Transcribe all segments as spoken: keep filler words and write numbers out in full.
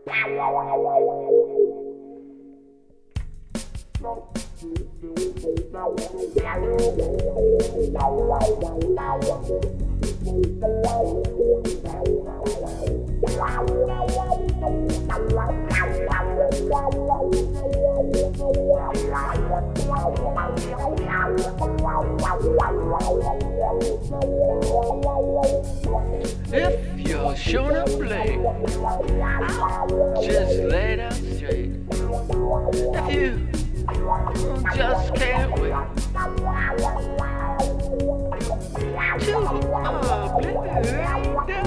If you're showing up late, just lay down straight. If you just can't wait to oblivion,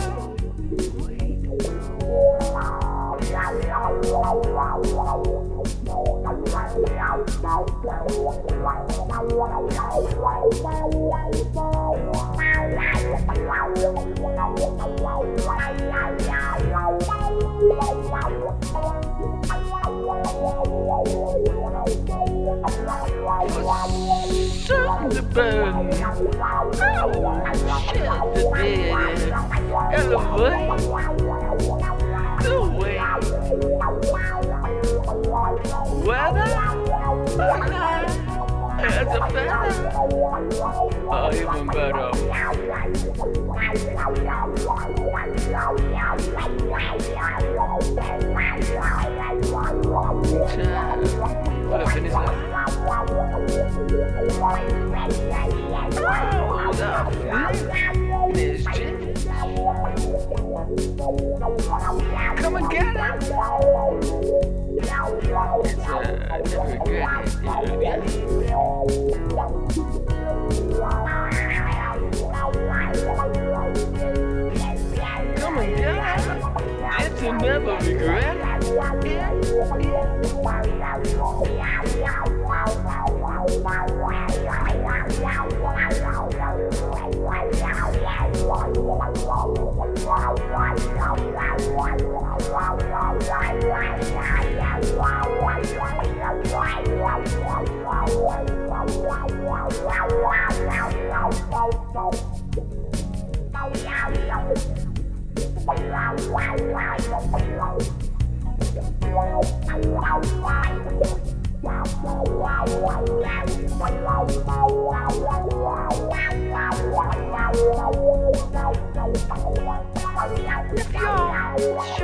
the burn. Oh, shit, the dead. Elevate the way. Weather or night as a feather. Or even better. What a finish that. Oh, the finish is come and get it. It's uh, I never regret it. Yeah. Come and get it. It's a never regret it. If you're